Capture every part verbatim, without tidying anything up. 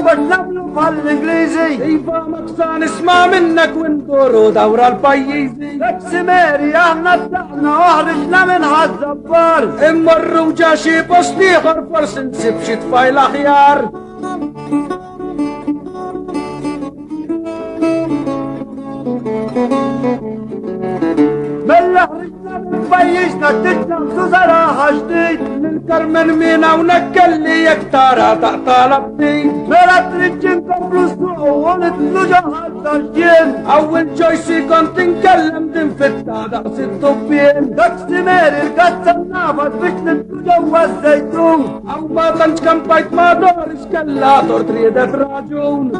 وش نعملوا بهالانجليزي ايفا مقصى نسمع منك وندوروا دورة البيزي لك سميري احنا طلعنا وحرجنا من هالزبار امر وجاشي بوسني غرفر سنسب شتفاي الاخيار بالله رجنا بنبيشنا تجنا وزراها جديد للكرمن مينا ونكلي يكتارا تقطالب بي مرات رجن قبل اسبوع ونتلو جهاز ترجين اول جويسي كنت نكلم دنفتا دقس الطبين لك سميري القصة النافذ مش نتلو جوا الزيتون او ما تنش كم بايت ما دورش كلا دور تريدة راجون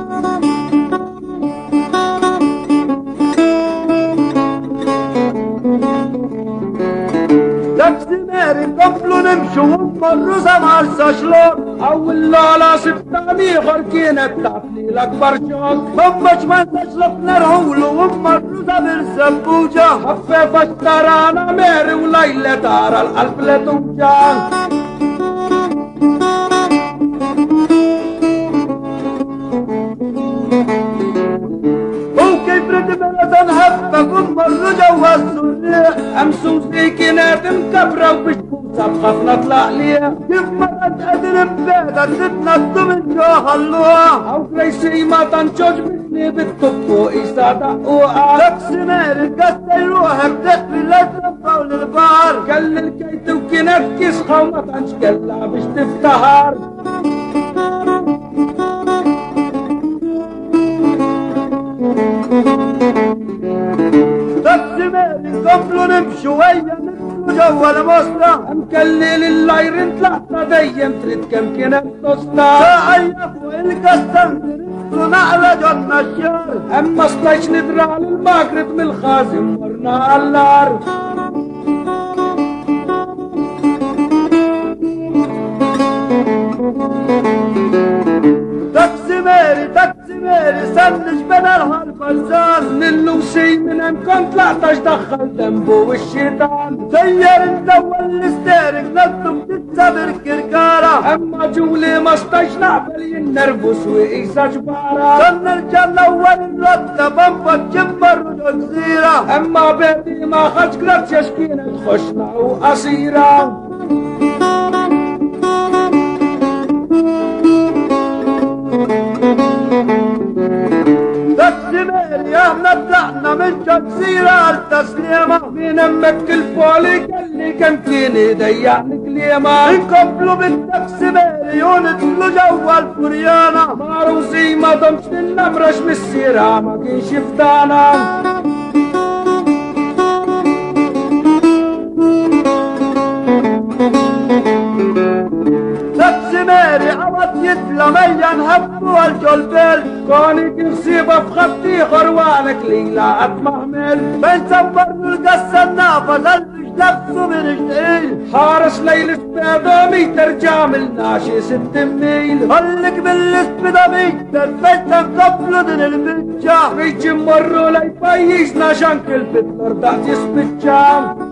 لك سميري قبلوا نمشوا ونمروا زمارسة شلون اول لالا ستاني غركينة بتعطلي الاكبر جوك همش ما نشرب نرهول ونمروا زمر سبوجة خفف ترانا ميري وليلة دار القلب لتوجع وكيف رد بلد نهبك ونمروا جوا السريع امسو سيكينات مكبرة وبشبوسة بخاف نطلع ليها كيف مرت قدر ببيتها تتنطوا من جو خلوها او كريسي ما تنشوش بسني بالطب وإيسا دقوقع لك سميري القصة يروح بتخفي للزبة وللبار كل الكيت وكينات كيسخة وما تنش كلا بش تفتهر لك سميري قبلوا نمشوا ويا نمشوا جوا المصنع مكلل اللير طلعت ديم تريد كم كينات نصنا تعيفوا القصة نرسلوا نعلى جن الشار اما صليش ندرع للمغرب من الخازم ورنا علار لك سميري لك سميري سنش بدلها الفرزان نلوسي من امكان طلعتش دخل دمبو والشيطان سير الاول الستيرك نطم تتسابر كركارة اما جولي مستش نعبل ينرفس وإيسا جبارة سن الجنة اول الرد بمبت جمبر وجزيرة اما بيتي ما خش قرأت يشكينة خشنا وأسيرة لك سميري احنا طلعنا من جزيرة التسليمة من امك الفولي قالي كم كيني ضيعني كليمة نقبلوا بالتك سميري وندلوا جوا الفريانة معروسي ما ضمش النمرش من السيرة ما كين شفتانا لك سميري عوض يتلى ميان هبوا الجلبيل كوني كنسيبة في خطي غروانك ليلة أتمهمل بين سبروا القصة النافذ الفش لبسوا من الشعيل حارس ليل سبادومي ترجامل ناشي ست ميل خليك بالسبدامي تنفشت قبل دن البجة بيجي مرو لي بيسنا شانكل بتلر دعتي سبتشام